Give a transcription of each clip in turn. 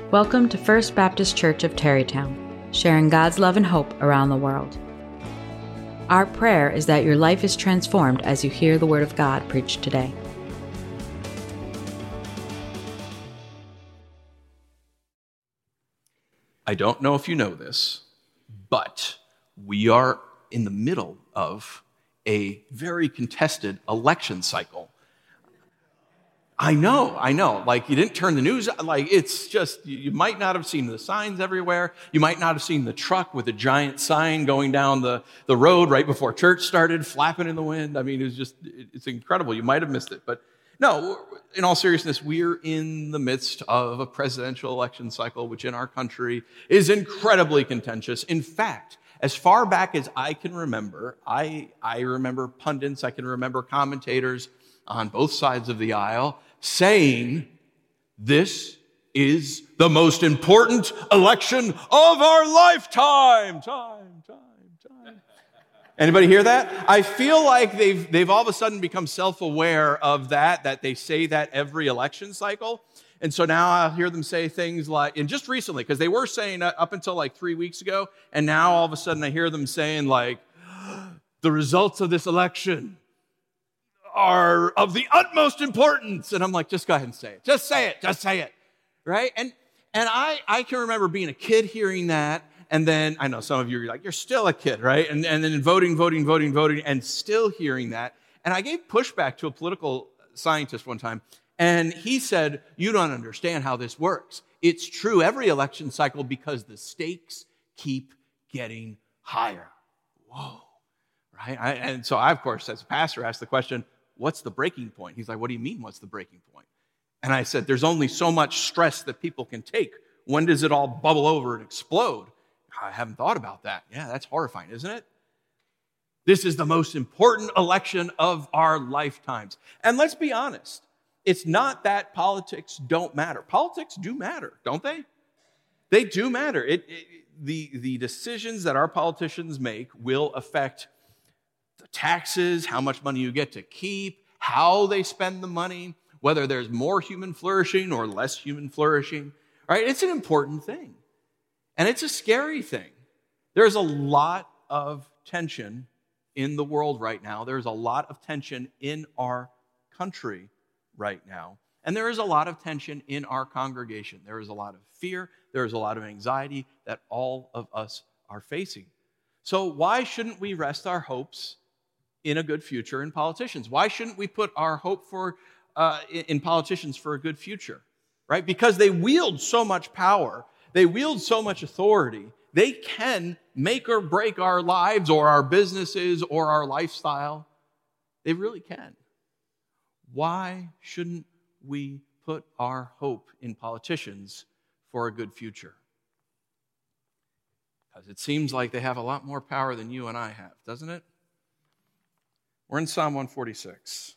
Welcome to First Baptist Church of Tarrytown, sharing God's love and hope around the world. Our prayer is that your life is transformed as you hear the Word of God preached today. I don't know if you know this, but we are in the middle of a very contested election cycle. I know. Like, you didn't turn the news, like, it's just, you might not have seen the signs everywhere. You might not have seen the truck with a giant sign going down the road right before church started, flapping in the wind. I mean, it's incredible. You might have missed it. But no, in all seriousness, we're in the midst of a presidential election cycle, which in our country is incredibly contentious. In fact, as far back as I can remember, I remember pundits, I can remember commentators on both sides of the aisle saying, this is the most important election of our lifetime. Time. Anybody hear that? I feel like they've all of a sudden become self-aware of that they say that every election cycle. And so now I'll hear them say things like, and just recently, because they were saying up until like 3 weeks ago, and now all of a sudden I hear them saying like, the results of this election are of the utmost importance. And I'm like, just go ahead and say it. Just say it. Right? And I can remember being a kid hearing that. And then I know some of you are like, you're still a kid, right? And then voting, and still hearing that. And I gave pushback to a political scientist one time. And he said, you don't understand how this works. It's true every election cycle because the stakes keep getting higher. Whoa. Right? And so I, of course, as a pastor, asked the question, what's the breaking point? He's like, what do you mean, what's the breaking point? And I said, there's only so much stress that people can take. When does it all bubble over and explode? I haven't thought about that. Yeah, that's horrifying, isn't it? This is the most important election of our lifetimes. And let's be honest, it's not that politics don't matter. Politics do matter, don't they? They do matter. The decisions that our politicians make will affect the taxes, how much money you get to keep, how they spend the money, whether there's more human flourishing or less human flourishing. Right? It's an important thing. And it's a scary thing. There's a lot of tension in the world right now. There's a lot of tension in our country right now. And there is a lot of tension in our congregation. There is a lot of fear. There is a lot of anxiety that all of us are facing. So why shouldn't we rest our hopes in a good future in politicians? Why shouldn't we put our hope in politicians for a good future? Right? Because they wield so much power. They wield so much authority. They can make or break our lives or our businesses or our lifestyle. They really can. Why shouldn't we put our hope in politicians for a good future? Because it seems like they have a lot more power than you and I have, doesn't it? We're in Psalm 146.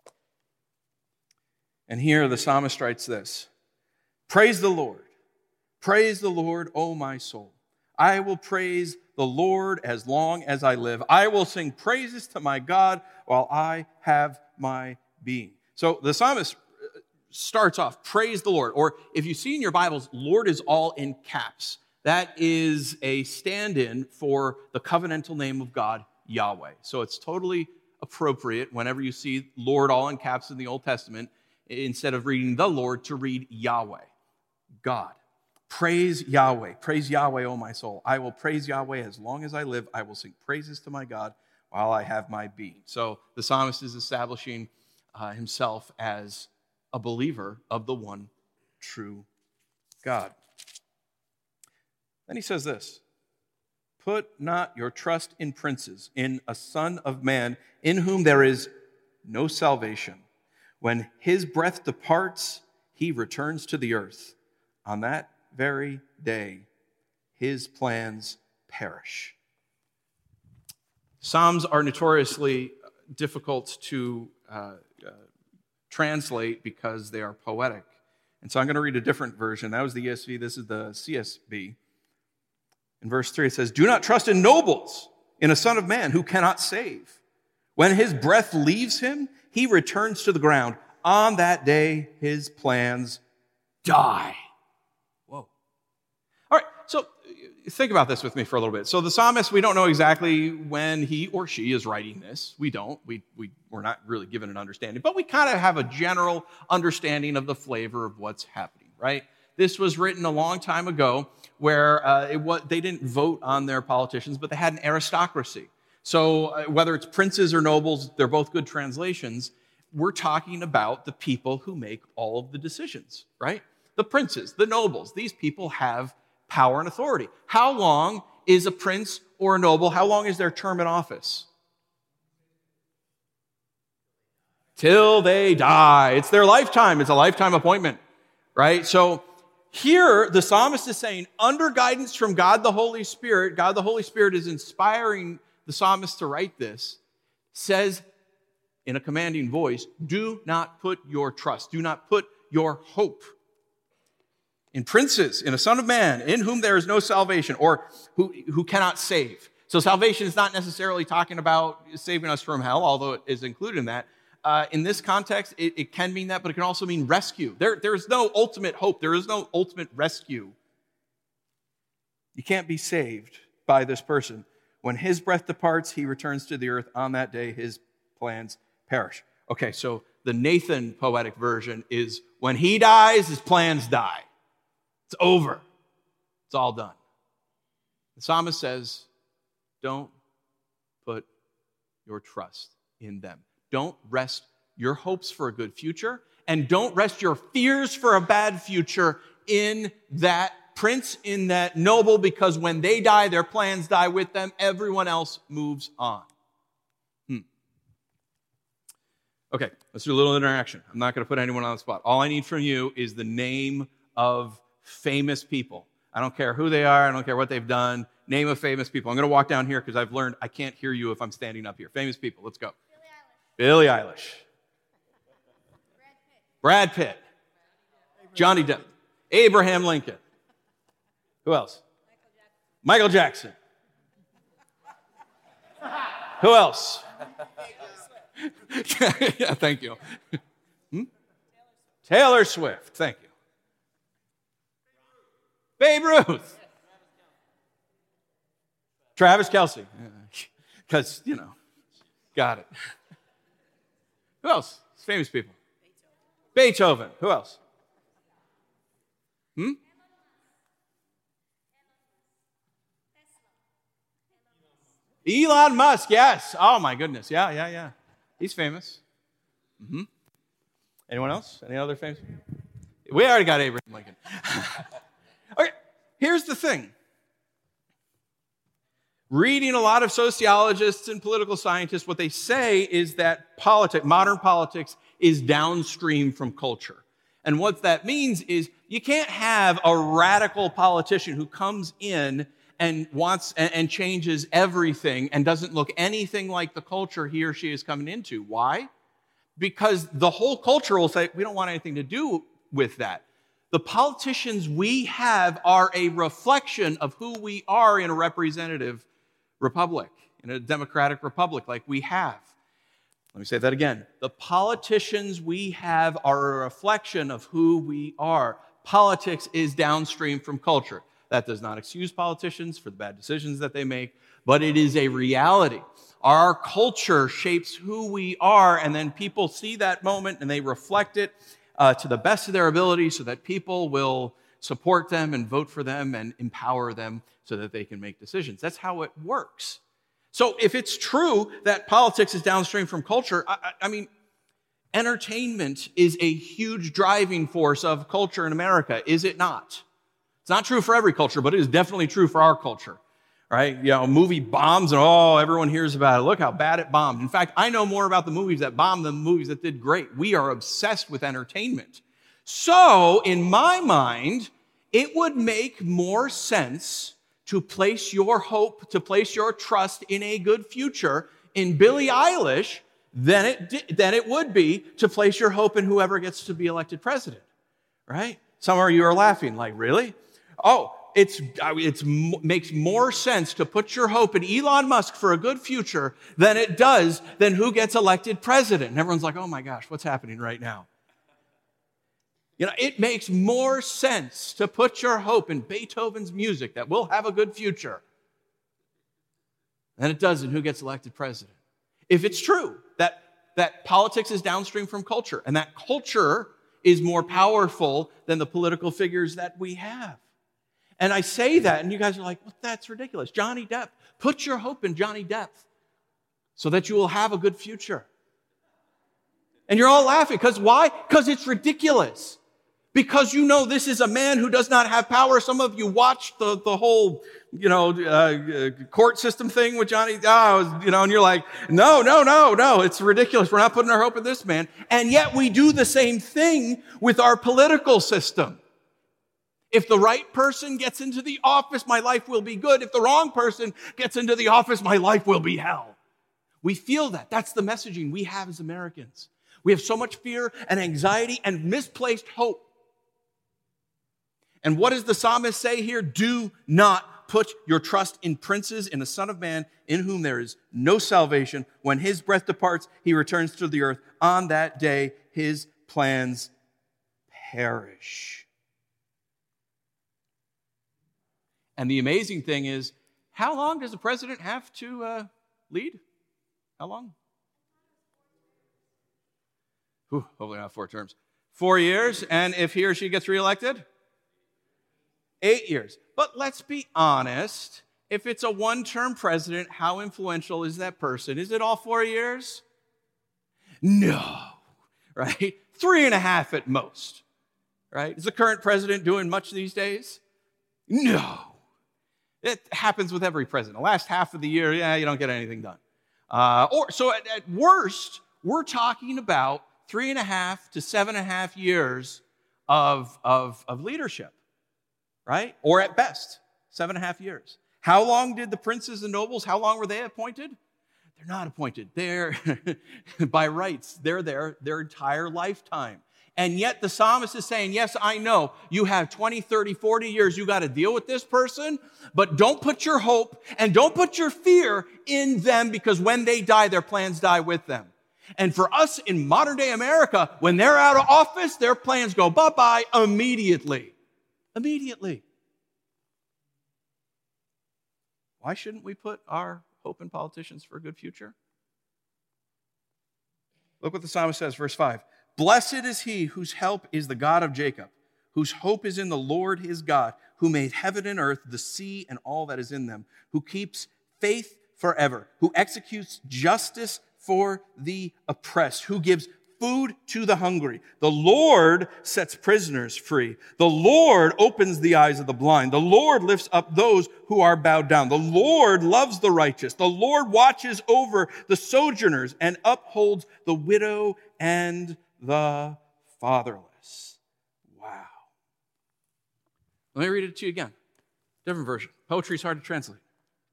And here the psalmist writes this, praise the Lord. Praise the Lord, O my soul. I will praise the Lord as long as I live. I will sing praises to my God while I have my being. So the psalmist starts off, praise the Lord. Or if you see in your Bibles, Lord is all in caps. That is a stand-in for the covenantal name of God, Yahweh. So it's totally appropriate whenever you see Lord all in caps in the Old Testament, instead of reading the Lord, to read Yahweh, God. Praise Yahweh, O my soul. I will praise Yahweh as long as I live. I will sing praises to my God while I have my being. So the psalmist is establishing himself as a believer of the one true God. Then he says this, put not your trust in princes, in a son of man, in whom there is no salvation. When his breath departs, he returns to the earth. On that very day, his plans perish. Psalms are notoriously difficult to translate because they are poetic. And so I'm going to read a different version. That was the ESV. This is the CSB. In verse 3, it says, do not trust in nobles, in a son of man who cannot save. When his breath leaves him, he returns to the ground. On that day, his plans die. Whoa. think about this with me for a little bit. So the psalmist, we don't know exactly when he or she is writing this. We don't. We're not really given an understanding. But we kind of have a general understanding of the flavor of what's happening, right? This was written a long time ago where they didn't vote on their politicians, but they had an aristocracy. So whether it's princes or nobles, they're both good translations. We're talking about the people who make all of the decisions, right? The princes, the nobles, these people have power and authority. How long is a prince or a noble, how long is their term in office? Till they die. It's their lifetime. It's a lifetime appointment, right? So here, the psalmist is saying, under guidance from God the Holy Spirit is inspiring the psalmist to write this, says in a commanding voice, do not put your trust, do not put your hope in princes, in a son of man, in whom there is no salvation, or who cannot save. So salvation is not necessarily talking about saving us from hell, although it is included in that. In this context, it can mean that, but it can also mean rescue. There is no ultimate hope. There is no ultimate rescue. You can't be saved by this person. When his breath departs, he returns to the earth. On that day, his plans perish. Okay, so the Nathan poetic version is when he dies, his plans die. It's over. It's all done. The psalmist says, don't put your trust in them. Don't rest your hopes for a good future, and don't rest your fears for a bad future in that prince, in that noble, because when they die, their plans die with them. Everyone else moves on. Okay, let's do a little interaction. I'm not going to put anyone on the spot. All I need from you is the name of famous people. I don't care who they are. I don't care what they've done. Name of famous people. I'm going to walk down here because I've learned I can't hear you if I'm standing up here. Famous people. Let's go. Billie Eilish. Brad Pitt. Johnny Depp. Abraham Lincoln. Who else? Michael Jackson. Who else? Yeah, thank you. Taylor Swift. Thank you. Babe Ruth. Travis Kelce. Because, got it. Who else? Famous people. Beethoven. Who else? Elon Musk, yes. Oh, my goodness. Yeah. He's famous. Anyone else? Any other famous people? We already got Abraham Lincoln. Okay, here's the thing. Reading a lot of sociologists and political scientists, what they say is that modern politics is downstream from culture. And what that means is you can't have a radical politician who comes in and wants and changes everything and doesn't look anything like the culture he or she is coming into. Why? Because the whole culture will say, we don't want anything to do with that. The politicians we have are a reflection of who we are in a representative republic, in a democratic republic like we have. Let me say that again. The politicians we have are a reflection of who we are. Politics is downstream from culture. That does not excuse politicians for the bad decisions that they make, but it is a reality. Our culture shapes who we are, and then people see that moment and they reflect it to the best of their ability so that people will support them and vote for them and empower them so that they can make decisions. That's how it works. So if it's true that politics is downstream from culture, I mean, entertainment is a huge driving force of culture in America, is it not? It's not true for every culture, but it is definitely true for our culture, right? A movie bombs and everyone hears about it. Look how bad it bombed. In fact, I know more about the movies that bombed than the movies that did great. We are obsessed with entertainment. So, in my mind, it would make more sense to place your hope, to place your trust in a good future in Billie Eilish than it would be to place your hope in whoever gets to be elected president, right? Some of you are laughing, like, really? Oh, it makes more sense to put your hope in Elon Musk for a good future than it does than who gets elected president. And everyone's like, oh my gosh, what's happening right now? It makes more sense to put your hope in Beethoven's music that we'll have a good future than it does in who gets elected president. If it's true that politics is downstream from culture, and that culture is more powerful than the political figures that we have. And I say that, and you guys are like, well, that's ridiculous. Johnny Depp. Put your hope in Johnny Depp so that you will have a good future. And you're all laughing. Because why? Because it's ridiculous. Because this is a man who does not have power. Some of you watched the whole, court system thing with Johnny, and you're like, no, it's ridiculous. We're not putting our hope in this man. And yet we do the same thing with our political system. If the right person gets into the office, my life will be good. If the wrong person gets into the office, my life will be hell. We feel that. That's the messaging we have as Americans. We have so much fear and anxiety and misplaced hope. And what does the psalmist say here? Do not put your trust in princes, in the Son of Man, in whom there is no salvation. When his breath departs, he returns to the earth. On that day, his plans perish. And the amazing thing is, how long does the president have to lead? How long? Hopefully not 4 terms. 4 years, and if he or she gets reelected? 8 years. But let's be honest, if it's a 1-term president, how influential is that person? Is it all 4 years? No, right? 3.5 at most, right? Is the current president doing much these days? No. It happens with every president. The last half of the year, you don't get anything done. So at worst, we're talking about 3.5 to 7.5 years of leadership, right? Or at best, 7.5 years. How long did the princes and nobles, how long were they appointed? They're not appointed. They're, by rights, they're there their entire lifetime. And yet the psalmist is saying, yes, I know you have 20, 30, 40 years. You got to deal with this person, but don't put your hope and don't put your fear in them, because when they die, their plans die with them. And for us in modern day America, when they're out of office, their plans go bye-bye immediately. Immediately. Why shouldn't we put our hope in politicians for a good future? Look what the psalmist says, verse 5. Blessed is he whose help is the God of Jacob, whose hope is in the Lord his God, who made heaven and earth, the sea, and all that is in them, who keeps faith forever, who executes justice for the oppressed, who gives food to the hungry. The Lord sets prisoners free. The Lord opens the eyes of the blind. The Lord lifts up those who are bowed down. The Lord loves the righteous. The Lord watches over the sojourners and upholds the widow and the fatherless. Wow. Let me read it to you again. Different version. Poetry is hard to translate.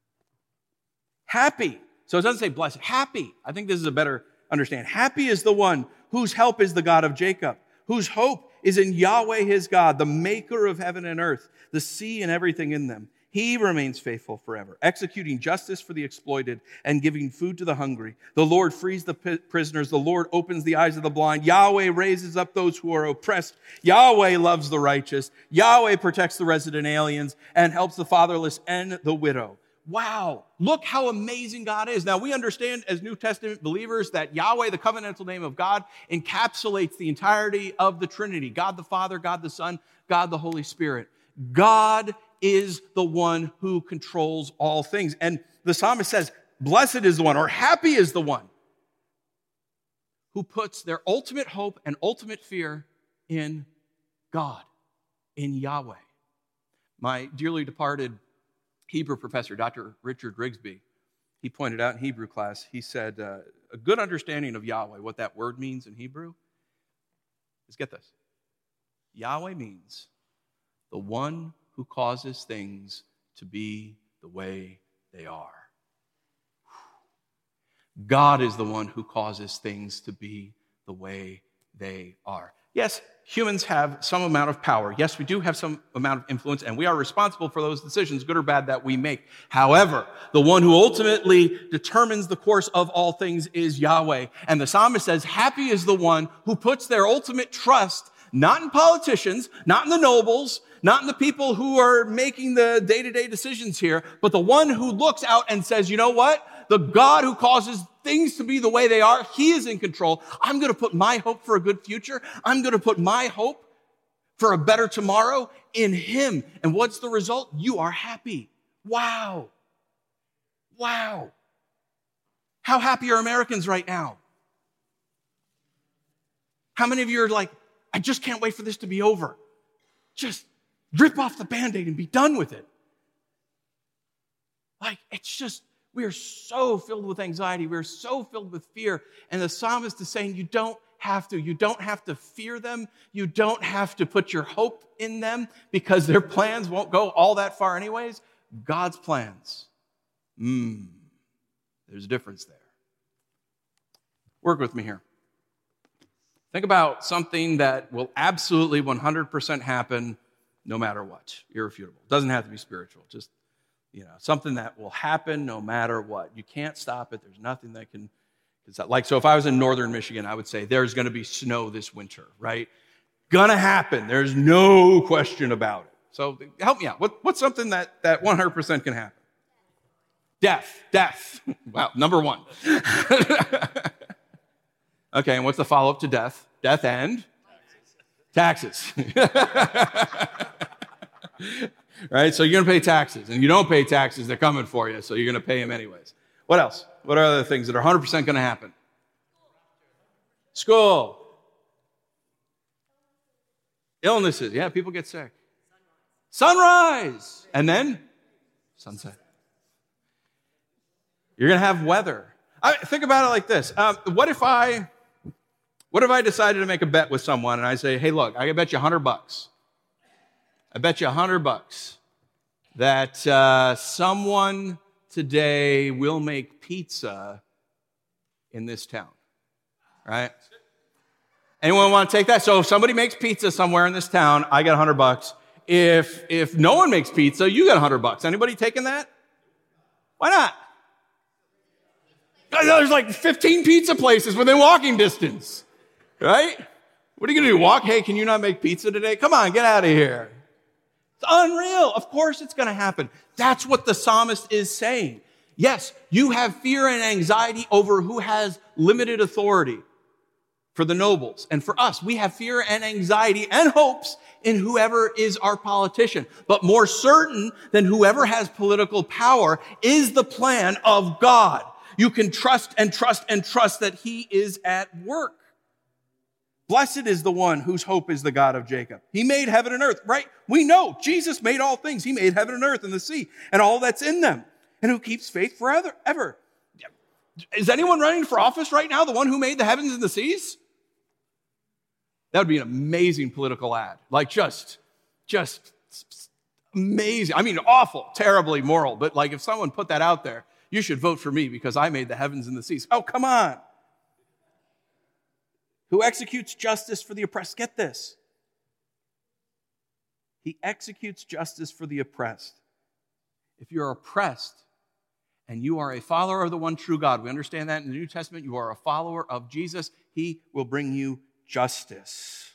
Happy. So it doesn't say blessed. Happy. I think this is a better understand. Happy is the one whose help is the God of Jacob, whose hope is in Yahweh his God, the maker of heaven and earth, the sea and everything in them. He remains faithful forever, executing justice for the exploited and giving food to the hungry. The Lord frees the prisoners. The Lord opens the eyes of the blind. Yahweh raises up those who are oppressed. Yahweh loves the righteous. Yahweh protects the resident aliens and helps the fatherless and the widow. Wow, look how amazing God is. Now, we understand as New Testament believers that Yahweh, the covenantal name of God, encapsulates the entirety of the Trinity. God the Father, God the Son, God the Holy Spirit. God is the one who controls all things. And the psalmist says, blessed is the one, or happy is the one, who puts their ultimate hope and ultimate fear in God, in Yahweh. My dearly departed Hebrew professor, Dr. Richard Rigsby, he pointed out in Hebrew class, he said, a good understanding of Yahweh, what that word means in Hebrew, is, get this, Yahweh means the one who causes things to be the way they are. God is the one who causes things to be the way they are. Yes, humans have some amount of power. Yes, we do have some amount of influence, and we are responsible for those decisions, good or bad, that we make. However, the one who ultimately determines the course of all things is Yahweh. And the psalmist says, happy is the one who puts their ultimate trust not in politicians, not in the nobles, not in the people who are making the day-to-day decisions here, but the one who looks out and says, you know what? The God who causes things to be the way they are, he is in control. I'm going to put my hope for a good future. I'm going to put my hope for a better tomorrow in him. And what's the result? You are happy. Wow. Wow. How happy are Americans right now? How many of you are like, I just can't wait for this to be over. Just rip off the Band-Aid and be done with it. Like, it's just, we are so filled with anxiety. We're so filled with fear. And the psalmist is saying, you don't have to. You don't have to fear them. You don't have to put your hope in them because their plans won't go all that far anyways. God's plans. There's a difference there. Work with me here. Think about something that will absolutely 100% happen no matter what. Irrefutable. It doesn't have to be spiritual. Just, something that will happen no matter what. You can't stop it. There's nothing that can stop. Like, so if I was in northern Michigan, I would say there's going to be snow this winter, right? Gonna happen. There's no question about it. So help me out. What's something that 100% can happen? Death. Wow, number one. Okay, and what's the follow-up to death? Death and? Taxes. Right, so you're going to pay taxes. And you don't pay taxes, they're coming for you, so you're going to pay them anyways. What else? What are other things that are 100% going to happen? School. Illnesses. Yeah, people get sick. Sunrise. And then? Sunset. You're going to have weather. Think about it like this. What if I decided to make a bet with someone and I say, hey, look, I can bet you $100. I bet you $100 that someone today will make pizza in this town, right? Anyone want to take that? So if somebody makes pizza somewhere in this town, I get $100. If no one makes pizza, you get $100. Anybody taking that? Why not? There's like 15 pizza places within walking distance, right? What are you going to do? Walk? Hey, can you not make pizza today? Come on, get out of here. It's unreal. Of course it's going to happen. That's what the psalmist is saying. Yes, you have fear and anxiety over who has limited authority. For the nobles and for us, we have fear and anxiety and hopes in whoever is our politician. But more certain than whoever has political power is the plan of God. You can trust and trust and trust that he is at work. Blessed is the one whose hope is the God of Jacob. He made heaven and earth, right? We know Jesus made all things. He made heaven and earth and the sea and all that's in them. And who keeps faith forever, ever. Is anyone running for office right now? The one who made the heavens and the seas? That would be an amazing political ad. Like just amazing. I mean, awful, terribly moral. But like if someone put that out there, you should vote for me because I made the heavens and the seas. Oh, come on. Who executes justice for the oppressed. Get this. He executes justice for the oppressed. If you're oppressed and you are a follower of the one true God, we understand that in the New Testament, you are a follower of Jesus, he will bring you justice.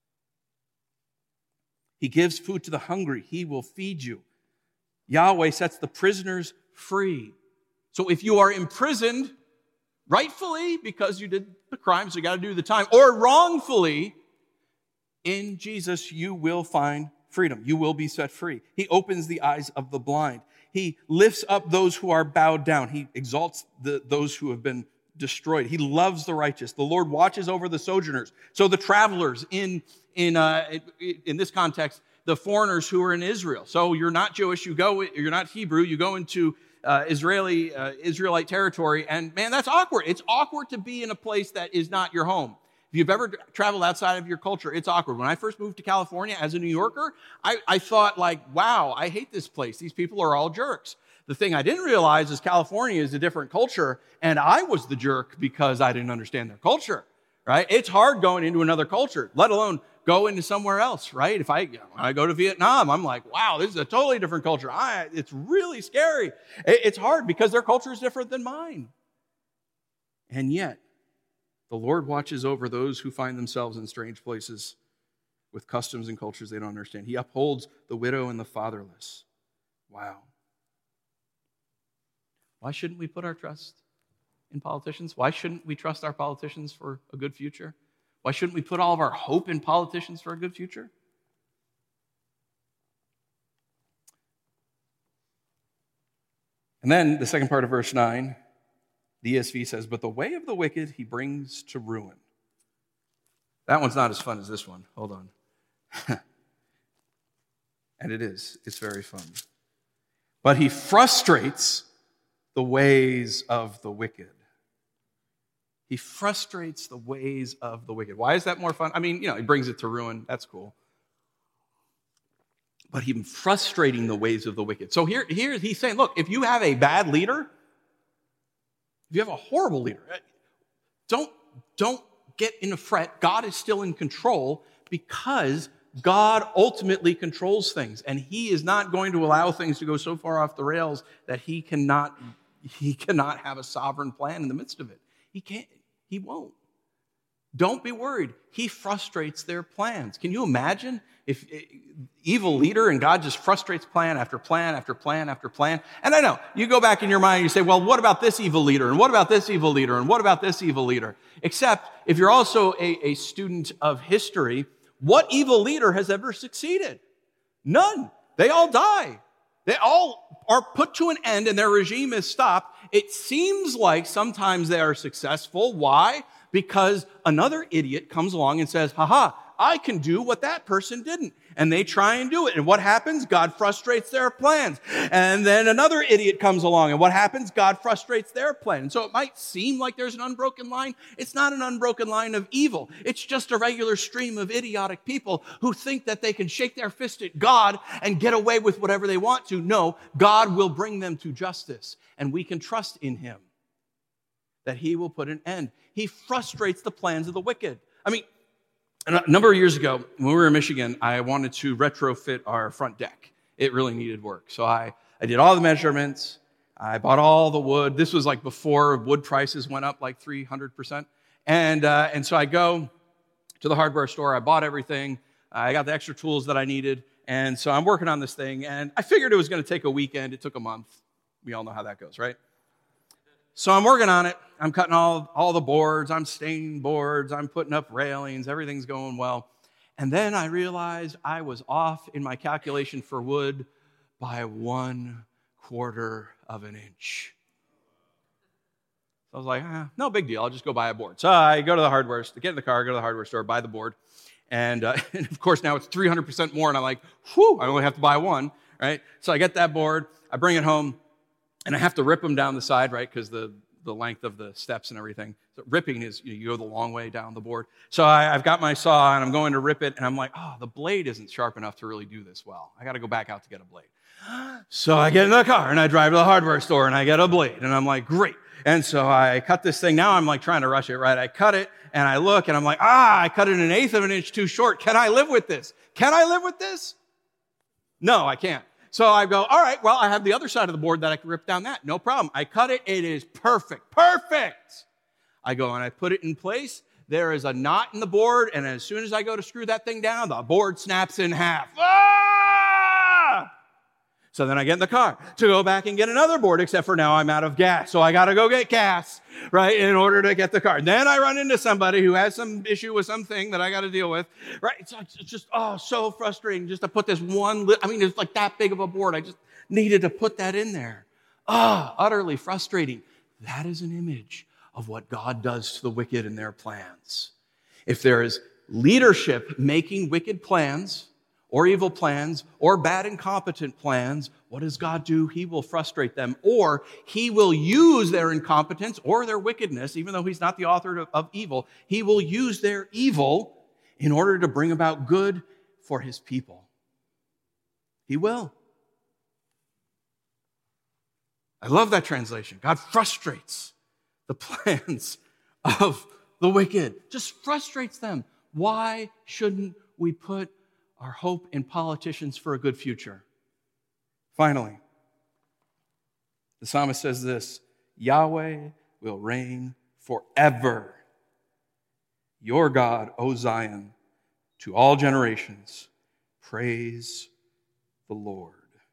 He gives food to the hungry. He will feed you. Yahweh sets the prisoners free. So if you are imprisoned, rightfully because you did the crime, so you got to do the time, or wrongfully, in Jesus you will find freedom. You will be set free. He opens the eyes of the blind. He lifts up those who are bowed down. He exalts those who have been destroyed. He loves the righteous. The Lord watches over the sojourners. So the travelers in this context, the foreigners who are in Israel. So you're not Jewish, you're not Hebrew, you go into Israelite territory, and man, that's awkward. It's awkward to be in a place that is not your home. If you've ever traveled outside of your culture, it's awkward. When I first moved to California as a New Yorker, I thought like, wow, I hate this place. These people are all jerks. The thing I didn't realize is California is a different culture, and I was the jerk because I didn't understand their culture, right? It's hard going into another culture, let alone go into somewhere else, right? When I go to Vietnam, I'm like, wow, this is a totally different culture. It's really scary. It's hard because their culture is different than mine. And yet, the Lord watches over those who find themselves in strange places with customs and cultures they don't understand. He upholds the widow and the fatherless. Wow. Why shouldn't we put our trust in politicians? Why shouldn't we trust our politicians for a good future? Why shouldn't we put all of our hope in politicians for a good future? And then the second part of verse 9, the ESV says, but the way of the wicked he brings to ruin. That one's not as fun as this one. Hold on. And it is. It's very fun. But he frustrates the ways of the wicked. He frustrates the ways of the wicked. Why is that more fun? I mean, he brings it to ruin. That's cool. But he's frustrating the ways of the wicked. So here he's saying, look, if you have a bad leader, if you have a horrible leader, don't get in a fret. God is still in control because God ultimately controls things. And he is not going to allow things to go so far off the rails that he cannot have a sovereign plan in the midst of it. He can't. He won't. Don't be worried. He frustrates their plans. Can you imagine if evil leader and God just frustrates plan after plan after plan after plan? And I know, you go back in your mind and you say, well, what about this evil leader? And what about this evil leader? And what about this evil leader? Except if you're also a student of history, what evil leader has ever succeeded? None. They all die. They all are put to an end and their regime is stopped. It seems like sometimes they are successful. Why? Because another idiot comes along and says, I can do what that person didn't. And they try and do it. And what happens? God frustrates their plans. And then another idiot comes along. And what happens? God frustrates their plan. And so it might seem like there's an unbroken line. It's not an unbroken line of evil. It's just a regular stream of idiotic people who think that they can shake their fist at God and get away with whatever they want to. No, God will bring them to justice. And we can trust in him that he will put an end. He frustrates the plans of the wicked. I mean, a number of years ago, when we were in Michigan, I wanted to retrofit our front deck. It really needed work. So I did all the measurements. I bought all the wood. This was like before wood prices went up like 300%. And so I go to the hardware store. I bought everything. I got the extra tools that I needed. And so I'm working on this thing. And I figured it was going to take a weekend. It took a month. We all know how that goes, right? So I'm working on it. I'm cutting all the boards. I'm staining boards. I'm putting up railings. Everything's going well. And then I realized I was off in my calculation for wood by 1/4 of an inch. So I was like, no big deal. I'll just go buy a board. So I go to the hardware store, get in the car, go to the hardware store, buy the board. And of course, now it's 300% more. And I'm like, I only have to buy one, right? So I get that board. I bring it home. And I have to rip them down the side, right, because the length of the steps and everything. So ripping is, you go the long way down the board. So I've got my saw, and I'm going to rip it, and I'm like, the blade isn't sharp enough to really do this well. I got to go back out to get a blade. So I get in the car, and I drive to the hardware store, and I get a blade. And I'm like, great. And so I cut this thing. Now I'm like trying to rush it, right? I cut it, and I look, and I'm like, I cut it 1/8 of an inch too short. Can I live with this? Can I live with this? No, I can't. So I go, all right, well, I have the other side of the board that I can rip down that. No problem. I cut it. It is perfect. Perfect. I go and I put it in place. There is a knot in the board, and as soon as I go to screw that thing down, the board snaps in half. So then I get in the car to go back and get another board, except for now I'm out of gas. So I got to go get gas, right, in order to get the car. Then I run into somebody who has some issue with something that I got to deal with, right? It's just, so frustrating just to put this it's like that big of a board. I just needed to put that in there. Utterly frustrating. That is an image of what God does to the wicked and their plans. If there is leadership making wicked plans, or evil plans, or bad incompetent plans, what does God do? He will frustrate them, or he will use their incompetence or their wickedness, even though he's not the author of evil. He will use their evil in order to bring about good for his people. He will. I love that translation. God frustrates the plans of the wicked. Just frustrates them. Why shouldn't we put our hope in politicians for a good future? Finally, the psalmist says this: Yahweh will reign forever. Your God, O Zion, to all generations. Praise the Lord.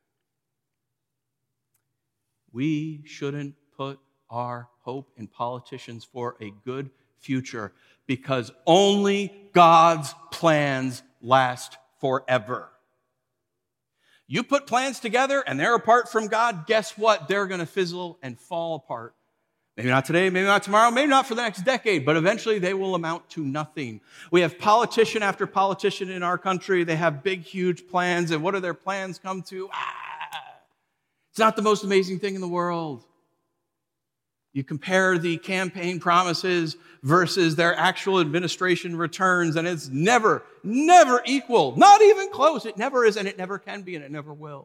We shouldn't put our hope in politicians for a good future because only God's plans last forever. You put plans together and they're apart from God, guess what? They're going to fizzle and fall apart. Maybe not today, maybe not tomorrow, maybe not for the next decade, but eventually they will amount to nothing. We have politician after politician in our country. They have big, huge plans, and what do their plans come to? It's not the most amazing thing in the world. You compare the campaign promises versus their actual administration returns, and it's never equal. Not even close. It never is, and it never can be, and it never will.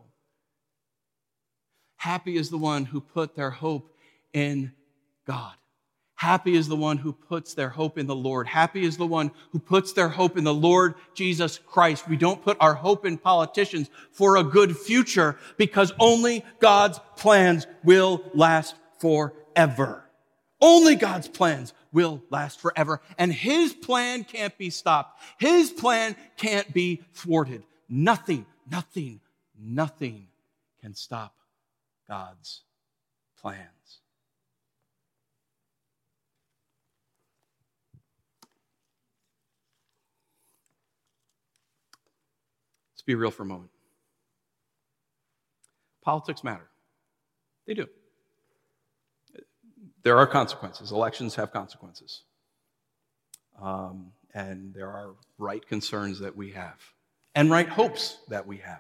Happy is the one who put their hope in God. Happy is the one who puts their hope in the Lord. Happy is the one who puts their hope in the Lord Jesus Christ. We don't put our hope in politicians for a good future because only God's plans will last forever. Only God's plans will last forever. And His plan can't be stopped. His plan can't be thwarted. Nothing can stop God's plans. Let's be real for a moment. Politics matter. They do. There are consequences. Elections have consequences. And there are right concerns that we have and right hopes that we have.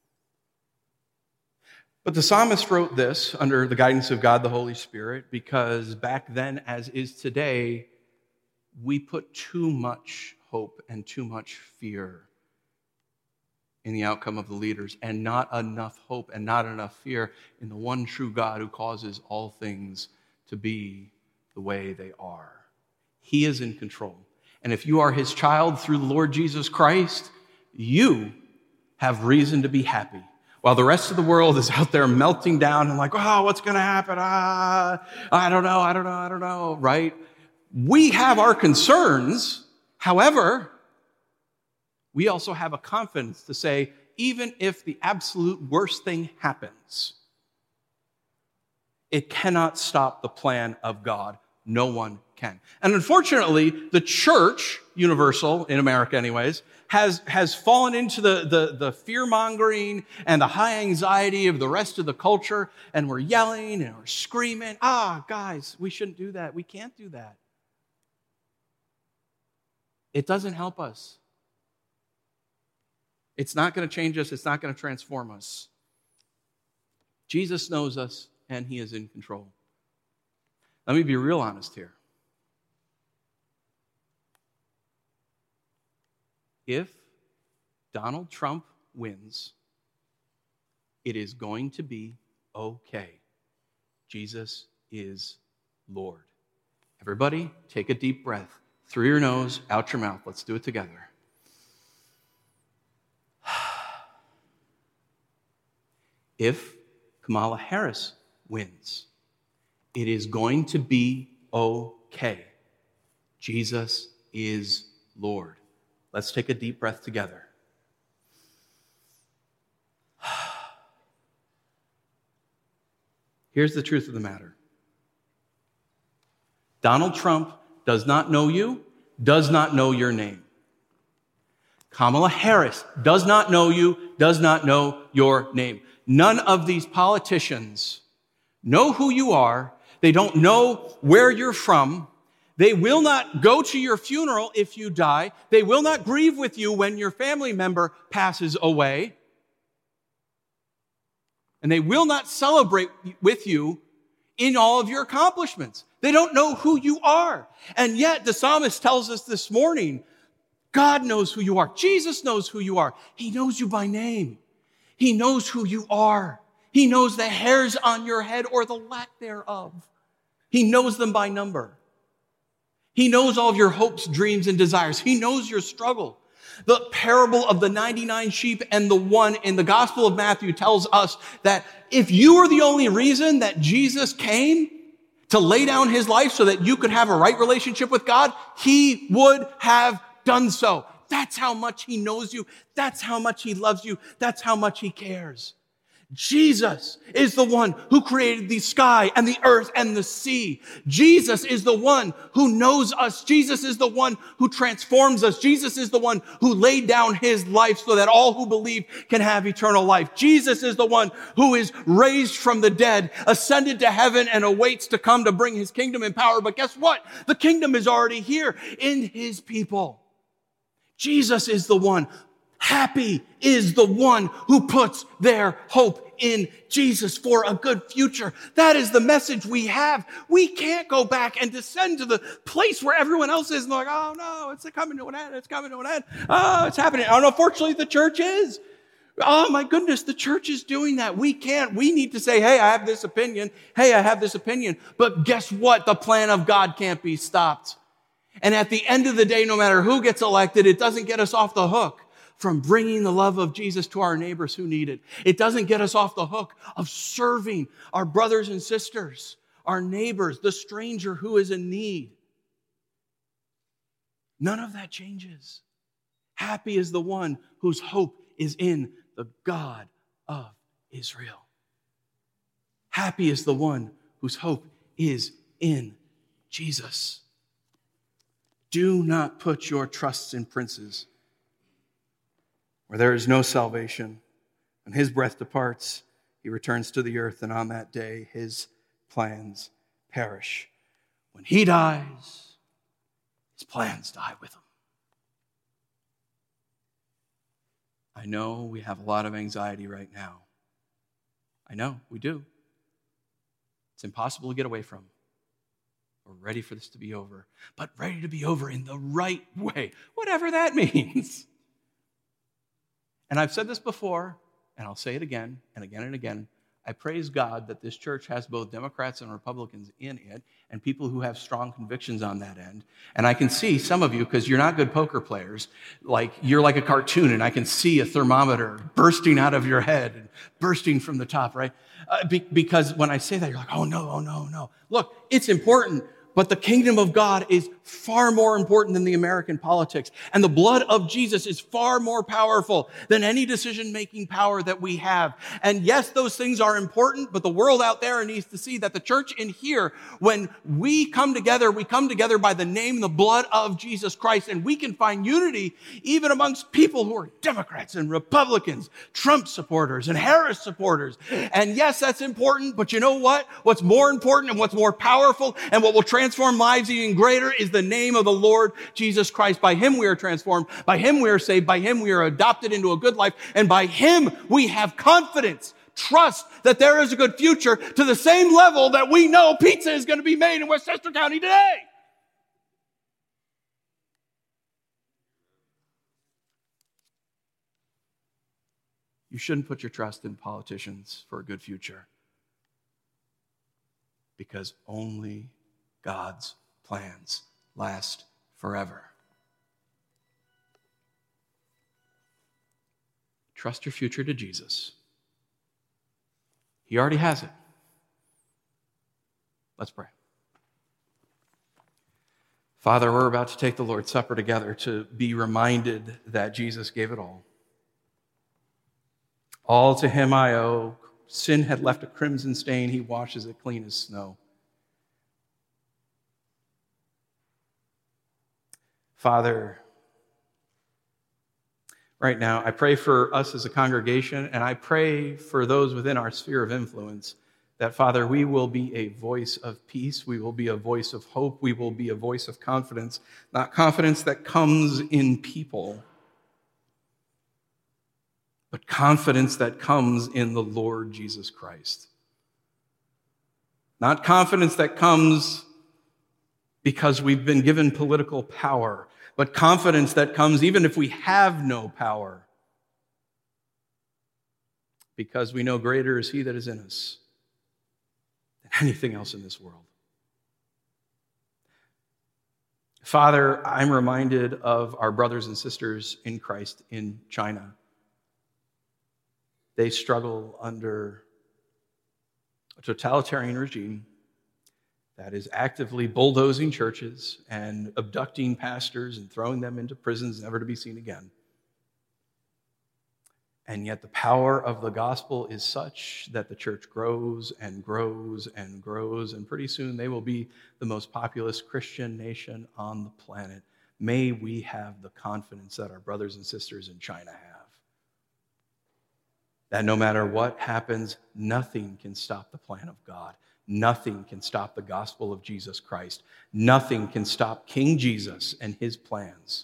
But the psalmist wrote this under the guidance of God the Holy Spirit because back then, as is today, we put too much hope and too much fear in the outcome of the leaders and not enough hope and not enough fear in the one true God who causes all things to be the way they are. He is in control. And if you are His child through the Lord Jesus Christ, you have reason to be happy. While the rest of the world is out there melting down and like, oh, what's going to happen? I don't know, right? We have our concerns. However, we also have a confidence to say, even if the absolute worst thing happens, it cannot stop the plan of God. No one can. And unfortunately, the church, universal, in America anyways, has fallen into the fear-mongering and the high anxiety of the rest of the culture, and we're yelling and we're screaming, guys, we shouldn't do that. We can't do that. It doesn't help us. It's not going to change us. It's not going to transform us. Jesus knows us, and He is in control. Let me be real honest here. If Donald Trump wins, it is going to be okay. Jesus is Lord. Everybody, take a deep breath. Through your nose, out your mouth. Let's do it together. If Kamala Harris wins, it is going to be okay. Jesus is Lord. Let's take a deep breath together. Here's the truth of the matter. Donald Trump does not know you, does not know your name. Kamala Harris does not know you, does not know your name. None of these politicians know who you are. They don't know where you're from. They will not go to your funeral if you die. They will not grieve with you when your family member passes away. And they will not celebrate with you in all of your accomplishments. They don't know who you are. And yet the psalmist tells us this morning, God knows who you are. Jesus knows who you are. He knows you by name. He knows who you are. He knows the hairs on your head or the lack thereof. He knows them by number. He knows all of your hopes, dreams, and desires. He knows your struggle. The parable of the 99 sheep and the one in the Gospel of Matthew tells us that if you are the only reason that Jesus came to lay down His life so that you could have a right relationship with God, He would have done so. That's how much he knows you. That's how much he loves you. That's how much he cares. Jesus is the one who created the sky and the earth and the sea. Jesus is the one who knows us. Jesus is the one who transforms us. Jesus is the one who laid down his life so that all who believe can have eternal life. Jesus is the one who is raised from the dead, ascended to heaven, and awaits to come to bring his kingdom and power. But guess what? The kingdom is already here in his people. Jesus is the one. Happy is the one who puts their hope in Jesus for a good future. That is the message we have. We can't go back and descend to the place where everyone else is and like, oh no, it's coming to an end. It's coming to an end. Oh, it's happening. Oh, unfortunately, the church is. Oh my goodness, the church is doing that. We can't. We need to say, hey, I have this opinion. Hey, I have this opinion. But guess what? The plan of God can't be stopped. And at the end of the day, no matter who gets elected, it doesn't get us off the hook from bringing the love of Jesus to our neighbors who need it. It doesn't get us off the hook of serving our brothers and sisters, our neighbors, the stranger who is in need. None of that changes. Happy is the one whose hope is in the God of Israel. Happy is the one whose hope is in Jesus. Do not put your trusts in princes, where there is no salvation. When his breath departs, he returns to the earth, and on that day his plans perish. When he dies, his plans die with him. I know we have a lot of anxiety right now. I know, we do. It's impossible to get away from. We're ready for this to be over, but ready to be over in the right way, whatever that means. And I've said this before, and I'll say it again and again and again. I praise God that this church has both Democrats and Republicans in it and people who have strong convictions on that end. And I can see some of you, because you're not good poker players, like you're like a cartoon, and I can see a thermometer bursting out of your head and bursting from the top, right? Because when I say that, you're like, oh no. Look, it's important. But the kingdom of God is far more important than the American politics. And the blood of Jesus is far more powerful than any decision-making power that we have. And yes, those things are important, but the world out there needs to see that the church in here, when we come together by the name and the blood of Jesus Christ. And we can find unity even amongst people who are Democrats and Republicans, Trump supporters and Harris supporters. And yes, that's important, but you know what? What's more important and what's more powerful and what will transform lives even greater is the name of the Lord Jesus Christ. By him we are transformed. By him we are saved. By him we are adopted into a good life. And by him we have confidence, trust that there is a good future to the same level that we know pizza is going to be made in Westchester County today. You shouldn't put your trust in politicians for a good future, because only God's plans last forever. Trust your future to Jesus. He already has it. Let's pray. Father, we're about to take the Lord's Supper together to be reminded that Jesus gave it all. All to him I owe. Sin had left a crimson stain. He washes it clean as snow. Father, right now, I pray for us as a congregation, and I pray for those within our sphere of influence, that, Father, we will be a voice of peace, we will be a voice of hope, we will be a voice of confidence, not confidence that comes in people, but confidence that comes in the Lord Jesus Christ. Not confidence that comes because we've been given political power, but confidence that comes even if we have no power, because we know greater is he that is in us than anything else in this world. Father, I'm reminded of our brothers and sisters in Christ in China. They struggle under a totalitarian regime that is actively bulldozing churches and abducting pastors and throwing them into prisons never to be seen again. And yet the power of the gospel is such that the church grows and grows and grows, and pretty soon they will be the most populous Christian nation on the planet. May we have the confidence that our brothers and sisters in China have. That no matter what happens, nothing can stop the plan of God. Nothing can stop the gospel of Jesus Christ. Nothing can stop King Jesus and his plans.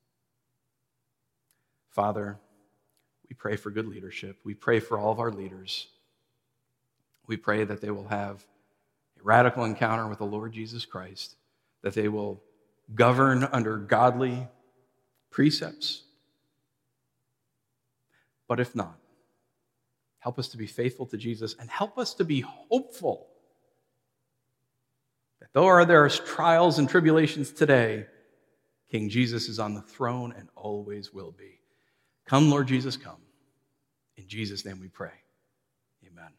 Father, we pray for good leadership. We pray for all of our leaders. We pray that they will have a radical encounter with the Lord Jesus Christ, that they will govern under godly precepts. But if not, help us to be faithful to Jesus and help us to be hopeful that though there are trials and tribulations today, King Jesus is on the throne and always will be. Come, Lord Jesus, come. In Jesus' name we pray. Amen.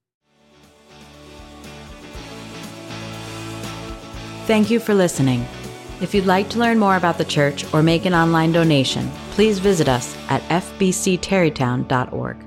Thank you for listening. If you'd like to learn more about the church or make an online donation, please visit us at fbcterrytown.org.